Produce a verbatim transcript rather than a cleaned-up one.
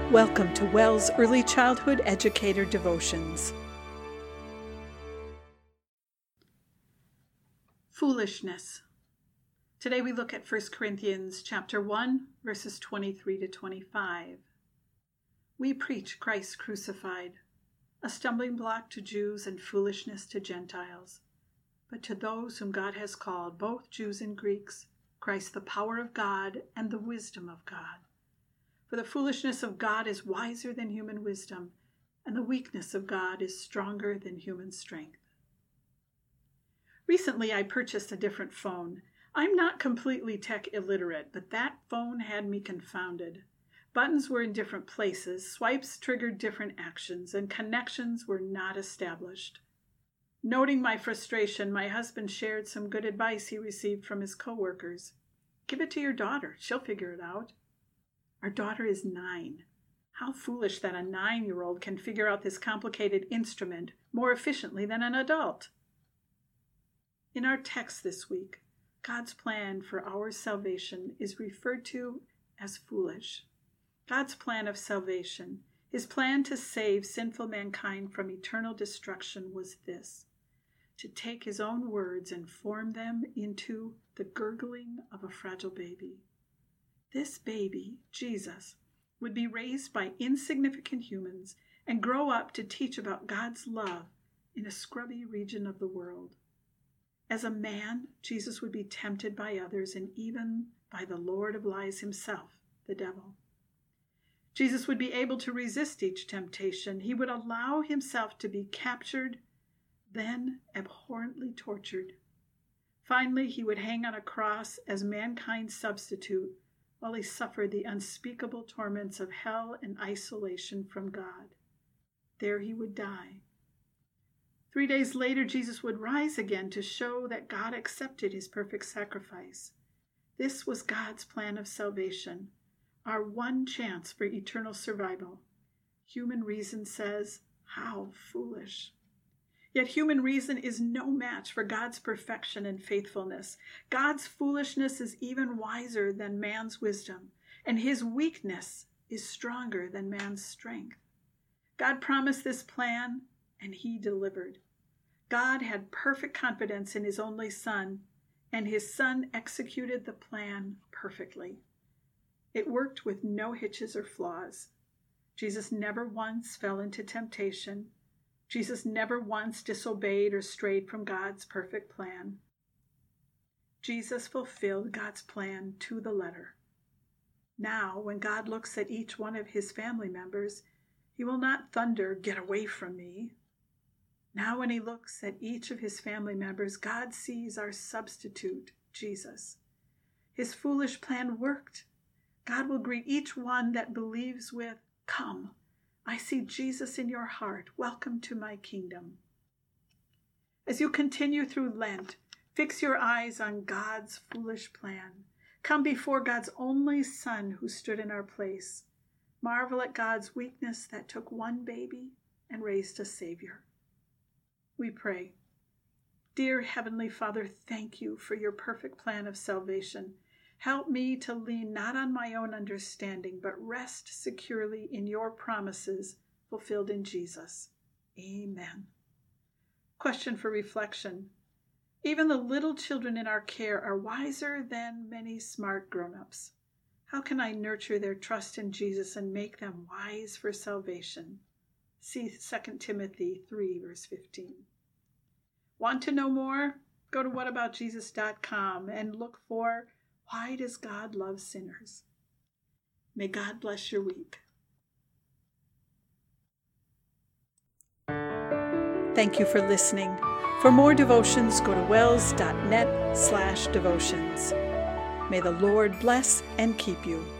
Welcome to WELS Early Childhood Educator Devotions. Foolishness. Today we look at First Corinthians chapter one, verses twenty-three to twenty-five. We preach Christ crucified, a stumbling block to Jews and foolishness to Gentiles. But to those whom God has called, both Jews and Greeks, Christ the power of God and the wisdom of God. For the foolishness of God is wiser than human wisdom, and the weakness of God is stronger than human strength. Recently, I purchased a different phone. I'm not completely tech illiterate, but that phone had me confounded. Buttons were in different places, swipes triggered different actions, and connections were not established. Noting my frustration, my husband shared some good advice he received from his coworkers. Give it to your daughter. She'll figure it out. Our daughter is nine. How foolish that a nine-year-old can figure out this complicated instrument more efficiently than an adult. In our text this week, God's plan for our salvation is referred to as foolish. God's plan of salvation, his plan to save sinful mankind from eternal destruction, was this: to take his own words and form them into the gurgling of a fragile baby. This baby, Jesus, would be raised by insignificant humans and grow up to teach about God's love in a scrubby region of the world. As a man, Jesus would be tempted by others and even by the Lord of lies himself, the devil. Jesus would be able to resist each temptation. He would allow himself to be captured, then abhorrently tortured. Finally, he would hang on a cross as mankind's substitute while he suffered the unspeakable torments of hell and isolation from God. There he would die. Three days later, Jesus would rise again to show that God accepted his perfect sacrifice. This was God's plan of salvation, our one chance for eternal survival. Human reason says, how foolish. Yet human reason is no match for God's perfection and faithfulness. God's foolishness is even wiser than man's wisdom, and his weakness is stronger than man's strength. God promised this plan, and he delivered. God had perfect confidence in his only Son, and his Son executed the plan perfectly. It worked with no hitches or flaws. Jesus never once fell into temptation. Jesus never once disobeyed or strayed from God's perfect plan. Jesus fulfilled God's plan to the letter. Now, when God looks at each one of his family members, he will not thunder, "Get away from me." Now, when he looks at each of his family members, God sees our substitute, Jesus. His foolish plan worked. God will greet each one that believes with, "Come. I see Jesus in your heart. Welcome to my kingdom." As you continue through Lent, fix your eyes on God's foolish plan. Come before God's only Son who stood in our place. Marvel at God's weakness that took one baby and raised a Savior. We pray. Dear Heavenly Father, thank you for your perfect plan of salvation. Help me to lean not on my own understanding, but rest securely in your promises fulfilled in Jesus. Amen. Question for reflection. Even the little children in our care are wiser than many smart grown-ups. How can I nurture their trust in Jesus and make them wise for salvation? See Second Timothy three, verse fifteen. Want to know more? Go to what about jesus dot com and look for Why Does God Love Sinners? May God bless your week. Thank you for listening. For more devotions, go to wels dot net slash devotions. May the Lord bless and keep you.